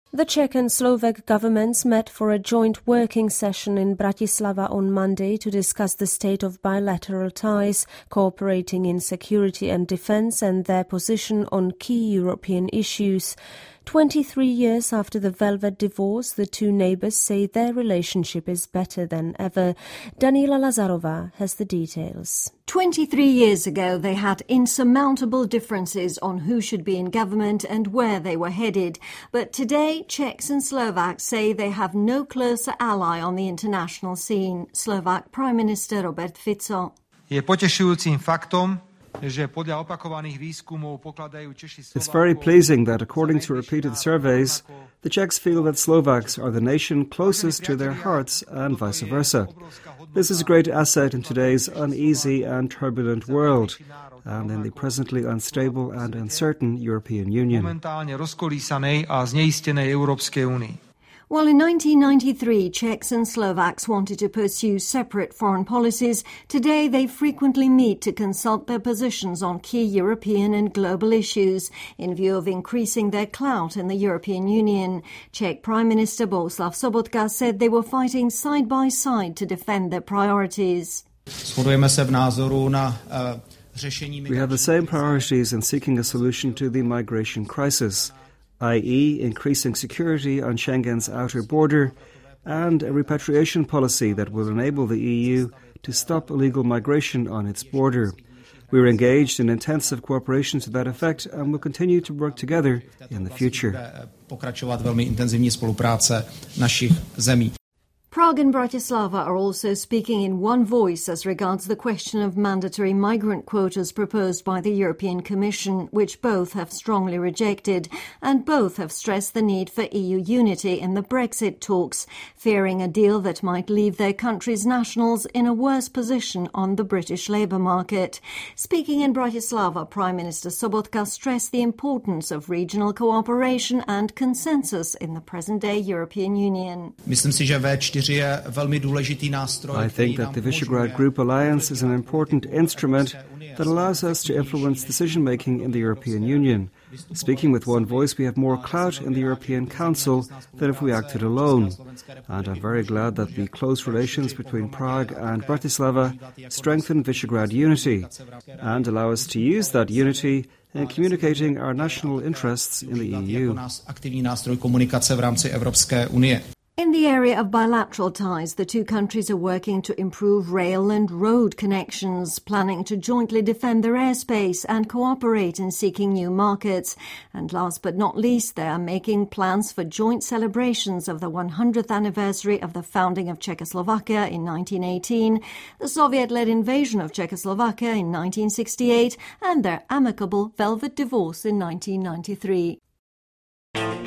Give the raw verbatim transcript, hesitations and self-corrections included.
The Czech and Slovak governments met for a joint working session in Bratislava on Monday to discuss the state of bilateral ties, cooperating in security and defence and their position on key European issues. Twenty-three years after the Velvet divorce, the two neighbours say their relationship is better than ever. Daniela Lazarova has the details. Twenty-three years ago, they had insurmountable differences on who should be in government and where they were headed. But today, Czechs and Slovaks say they have no closer ally on the international scene. Slovak Prime Minister Robert Fico. Je potešujúcim faktom, It's very pleasing that, according to repeated surveys, the Czechs feel that Slovaks are the nation closest to their hearts and vice versa. This is a great asset in today's uneasy and turbulent world and in the presently unstable and uncertain European Union. While in nineteen ninety-three, Czechs and Slovaks wanted to pursue separate foreign policies, today they frequently meet to consult their positions on key European and global issues in view of increasing their clout in the European Union. Czech Prime Minister Bohuslav Sobotka said they were fighting side by side to defend their priorities. We have the same priorities in seeking a solution to the migration crisis, that is increasing security on Schengen's outer border and a repatriation policy that will enable the E U to stop illegal migration on its border. We are engaged in intensive cooperation to that effect and will continue to work together in the future. Prague and Bratislava are also speaking in one voice as regards the question of mandatory migrant quotas proposed by the European Commission, which both have strongly rejected, and both have stressed the need for E U unity in the Brexit talks, fearing a deal that might leave their country's nationals in a worse position on the British labour market. Speaking in Bratislava, Prime Minister Sobotka stressed the importance of regional cooperation and consensus in the present-day European Union. I think that the Visegrad Group alliance is an important instrument that allows us to influence decision-making in the European Union. Speaking with one voice, we have more clout in the European Council than if we acted alone. And I'm very glad that the close relations between Prague and Bratislava strengthen Visegrad unity and allow us to use that unity in communicating our national interests in the E U. In the area of bilateral ties, the two countries are working to improve rail and road connections, planning to jointly defend their airspace and cooperate in seeking new markets. And last but not least, they are making plans for joint celebrations of the one hundredth anniversary of the founding of Czechoslovakia in nineteen eighteen, the Soviet-led invasion of Czechoslovakia in nineteen sixty-eight, and their amicable Velvet divorce in nineteen ninety-three.